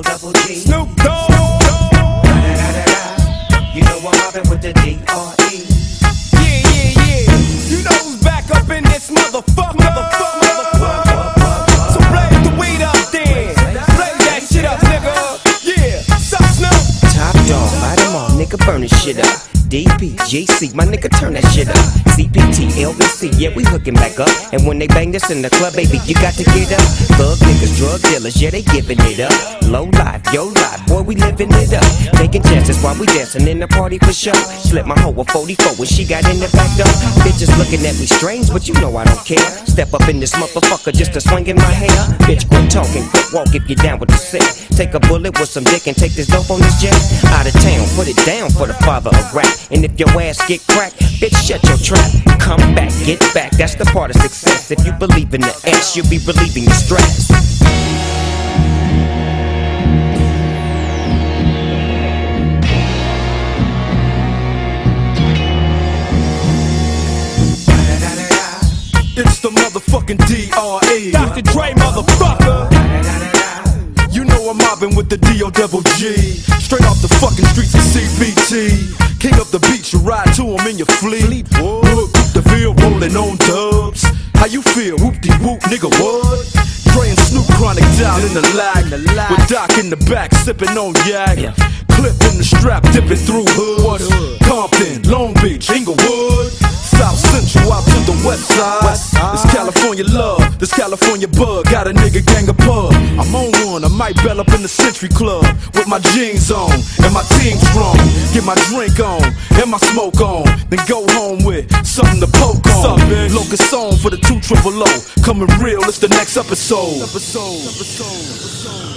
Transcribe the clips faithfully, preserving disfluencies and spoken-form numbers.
O double G. Snoop Dogg. You know I'm mobbing with the D R E. Yeah, yeah, yeah. You know who's back up in this motherfucker. Motherfucker, motherfucker. So blaze the weed up then. Blaze that shit up, nigga. Yeah. Sup, Snoop? Top dog, light 'em all, nigga, burn this shit up. D P, G C, my nigga, turn that shit up. C P T, L B C, yeah, we hooking back up. And when they bang this in the club, baby, you got to get up. Thug niggas, drug dealers, yeah, they giving it up. Low life, yo life, boy, we living it up. Taking chances while we dancing in the party for sure. Slip my hoe a forty-four when she got in the back door. Bitches looking at me strange, but you know I don't care. Step up in this motherfucker just to swing in my hair. Bitch, quit talking, quit walk if you down with the sick. Take a bullet with some dick and take this dope on this jet. Out of town, put it down for the father of rap. And if your ass get cracked, bitch, shut your trap. Come back, get back, that's the part of success. If you believe in the ass, you'll be relieving your stress. It's the motherfucking D R E. Doctor Dre, motherfucker. You know I'm mobbing with the D O double G. Straight off the fucking streets of C B T. King up the beach, you ride to him in your fleet. Look, the field rolling on dubs. How you feel? Whoop-de-whoop, nigga, what? Dre and Snoop Chronic down in the lag. With Doc in the back, sipping on yak. Clip in the strap, dipping through hoods. Compton, Long Beach, Inglewood. South Central out to the west side. This California love, this California bug. Got a nigga gang of pub. I'm on one, I might bell up in the Century Club. With my jeans on, and my team strong. Get my drink on, and my smoke on. Then go home with something to poke on. Locust song for the two triple O. Coming real, it's the next episode. Episode, episode, episode.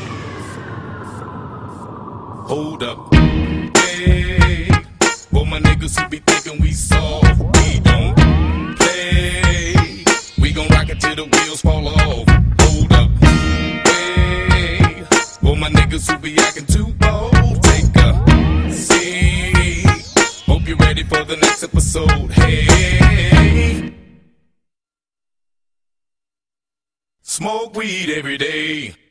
Hold up, hey. For my niggas who be thinking we soft, we don't play. We gon' rock it till the wheels fall off. Hold up, hey. For my niggas who be acting too bold, take a seat. Hope you're ready for the next episode. Hey, smoke weed every day.